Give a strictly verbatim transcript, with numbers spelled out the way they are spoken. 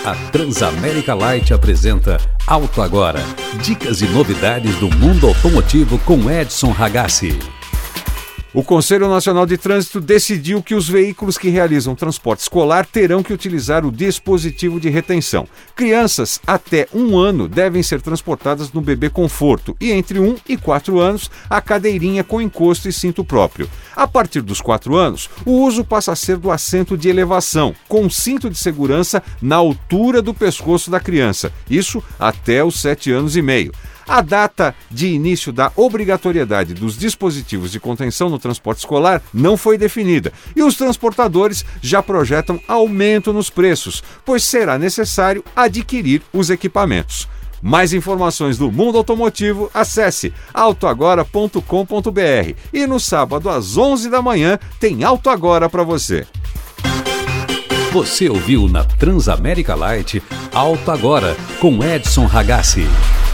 A Transamérica Light apresenta Auto Agora. Dicas e novidades do mundo automotivo com Edson Ragazzi. O Conselho Nacional de Trânsito decidiu que os veículos que realizam transporte escolar terão que utilizar o dispositivo de retenção. Crianças até um ano devem ser transportadas no bebê conforto e entre um e quatro anos a cadeirinha com encosto e cinto próprio. A partir dos quatro anos, o uso passa a ser do assento de elevação, com cinto de segurança na altura do pescoço da criança. Isso até os sete anos e meio. A data de início da obrigatoriedade dos dispositivos de contenção no transporte escolar não foi definida e os transportadores já projetam aumento nos preços, pois será necessário adquirir os equipamentos. Mais informações do mundo automotivo, acesse auto agora ponto com ponto b r e no sábado às onze da manhã tem Auto Agora para você. Você ouviu na Transamérica Light Auto Agora com Edson Ragazzi.